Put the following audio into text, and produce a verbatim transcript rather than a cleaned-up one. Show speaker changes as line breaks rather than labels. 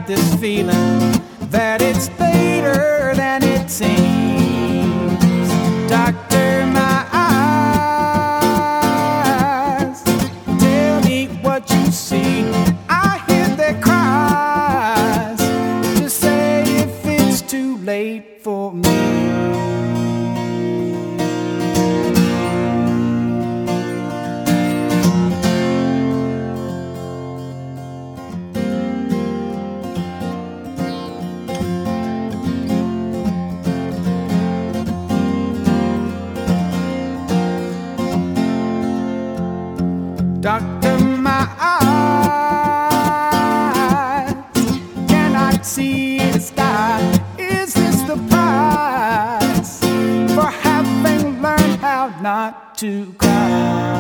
this feeling that it's later than it seems. Doctor, my eyes, tell me what you see. I hear their cries. Just say if it's too late for me. Doctor, my eyes cannot see the sky. Is this the price for having learned how not to cry?